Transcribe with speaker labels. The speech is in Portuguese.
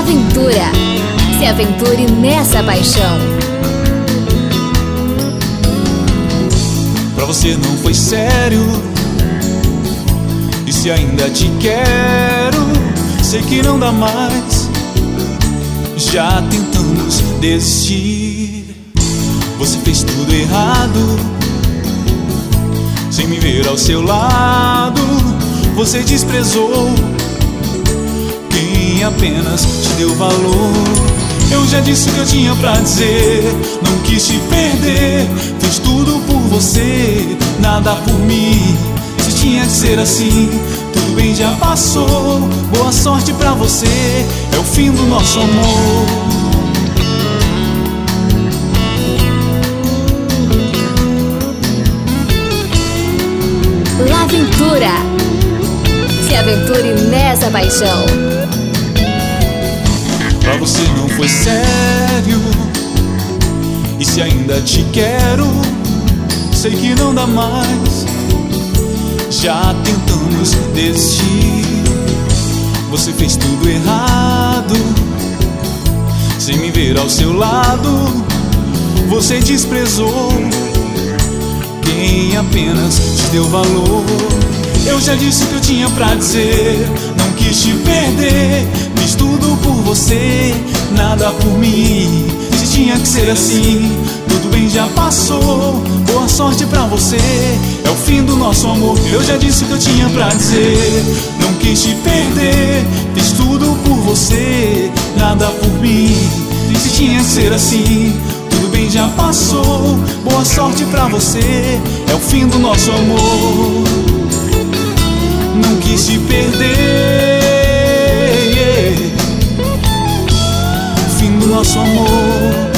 Speaker 1: L'Aventura. Se aventure nessa paixão.
Speaker 2: Pra você não foi sério, e se ainda te quero, sei que não dá mais. Já tentamos desistir. Você fez tudo errado, sem me ver ao seu lado. Você desprezou quem apenas te deu valor. Eu já disse o que eu tinha pra dizer, não quis te perder. Fiz tudo por você, nada por mim. Se tinha que ser assim, tudo bem, já passou. Boa sorte pra você, é o fim do nosso amor.
Speaker 1: L'Aventura. Se aventure nessa paixão.
Speaker 2: Pra você não foi sério, e se ainda te quero, sei que não dá mais. Já tentamos desistir. Você fez tudo errado, sem me ver ao seu lado. Você desprezou quem apenas te deu valor. Eu já disse o que eu tinha pra dizer, não quis te perder. Fiz tudo por você, nada por mim. Se tinha que ser assim, tudo bem, já passou. Boa sorte pra você, é o fim do nosso amor. Eu já disse o que eu tinha pra dizer, não quis te perder. Fiz tudo por você, nada por mim. Se tinha que ser assim, tudo bem, já passou. Boa sorte pra você, é o fim do nosso amor. Não quis te perder, fim do nosso amor.